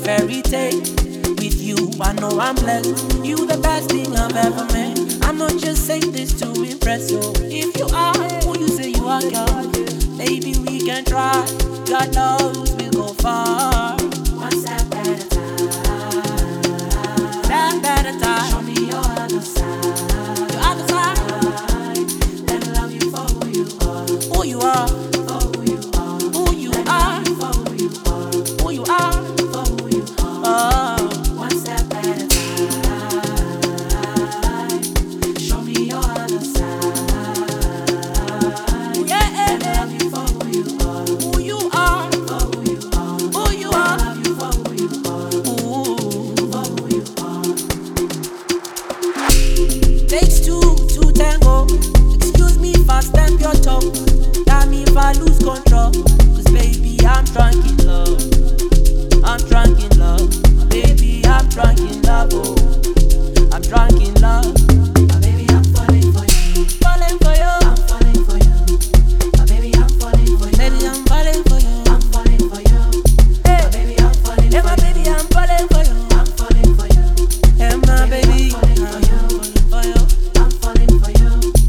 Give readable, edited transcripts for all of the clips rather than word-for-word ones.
fairy tale. With you, I know I'm blessed. You the best thing I've ever met. I'm not just saying this to impress you. If you are who you say you are, girl, maybe we can try. God knows we'll go far. One step at a time. Step at a time. Show me your other side. Your other side. Let me love you for who you are. Who you are. For who you are. Who you are. For who you are. Who you are. For who you are. Oh. One step at a time. Show me your other side. Yeah. Let me love you for who you are. Who you are. For who you are. Who you Let me are. love you for who you are. Ooh. For who you are. Takes two to tango. Excuse me if I stamp your toe. That me if I lose control. Cause baby, I'm drunk in love. I'm drunk in love. Baby, I'm drunk in love. Oh, I'm drunk in love. My baby, I'm falling for you. Falling for you. I'm falling for you. My baby, I'm falling for you. Baby, I'm falling for you. I'm falling for you. Hey, My baby, I'm falling hey, for my you. baby, I'm falling for you. I'm falling for you. Hey, my baby, I'm falling for you. I'm falling for you.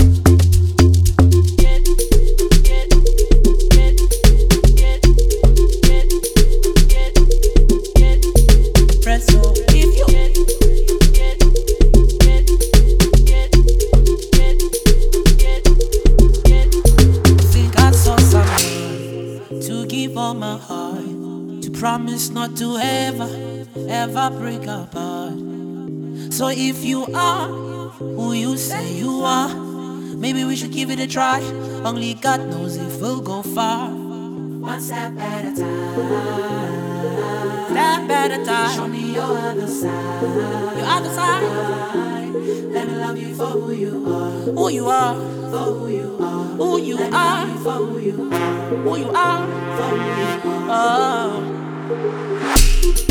Press so if you think I saw someone to give all my heart, to promise not to ever break apart. So if you are who you say you are, maybe we should give it a try. Only God knows if we'll go far. One step at a time. Step at a Show time. me your other side. Your other side. Let me love you for who you are. Who you are. For who you are. Who you Let me are. love you for who you are. Who you are. For who you are. Oh.